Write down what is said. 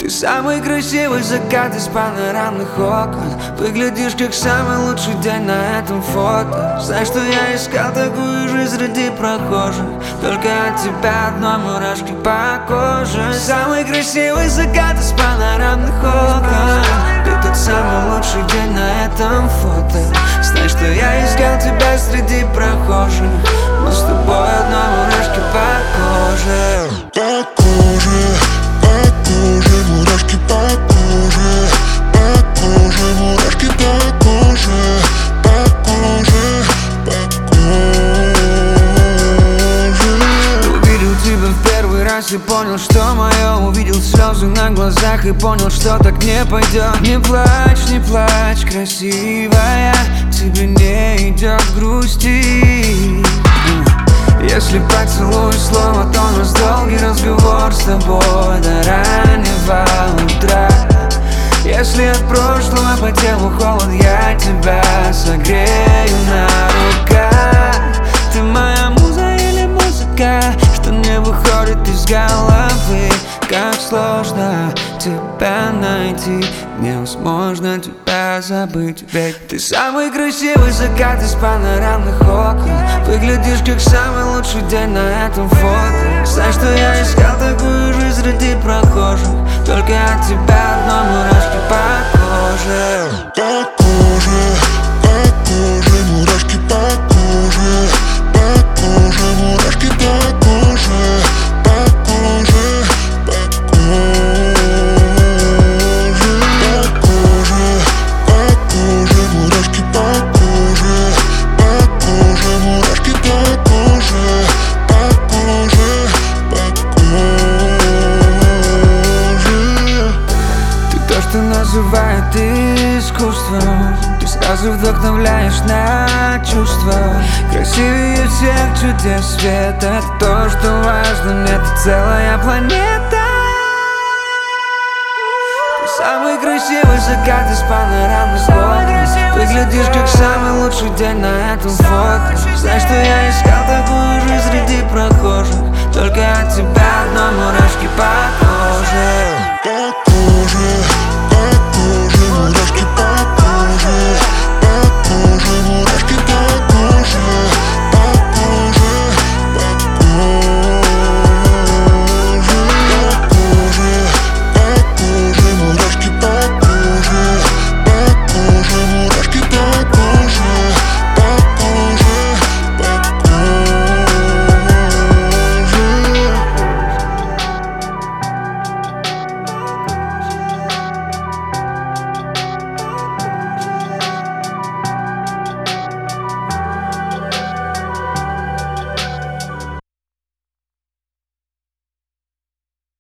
Ты самый красивый закат из панорамных окон. Выглядишь как самый лучший день на этом фото. Знаешь, что я искал такую жизнь среди прохожих, только от тебя одной мурашки по коже. Самый красивый закат из панорамных окон. Ты тот самый лучший день на этом фото. Знаешь, что я искал тебя среди прохожих, но с тобой одной мурашки по коже. По коже, мурашки по коже, по коже, мурашки по коже, по коже, по коже. Увидел тебя в первый раз и понял, что мое. Увидел слезы на глазах и понял, что так не пойдет. Не плачь, красивая, тебе не идет грусти. Если поцелуй слово, то у нас долгий разговор с тобой до раннего утра. Если от прошлого по телу холод, я тебя согрею на руках. Ты моя муза или музыка, что не выходит из головы. Как сложно тебя найти, невозможно тебя забыть. Ведь ты самый красивый закат из панорамных окон. Выглядишь как самый лучший день на этом фото. Знаешь, что я искал такую жизнь среди прохожих, только от тебя одной мурашки по коже. По коже, мурашки по коже, по коже, мурашки по коже, по коже, по коже, по коже, мурашки по коже, по коже, мурашки по коже, по коже, по коже. Ты то, что называют искусством. Ты сразу вдохновляешь на чувства. Красивее всех чудес света. То, что важно мне, ты целая планета. Ты самый красивый закат из панорамных окон. Выглядишь как самый лучший день на этом фото. Знаешь, что я искал такую жизнь среди прохожих, только от тебя одной мурашки по коже.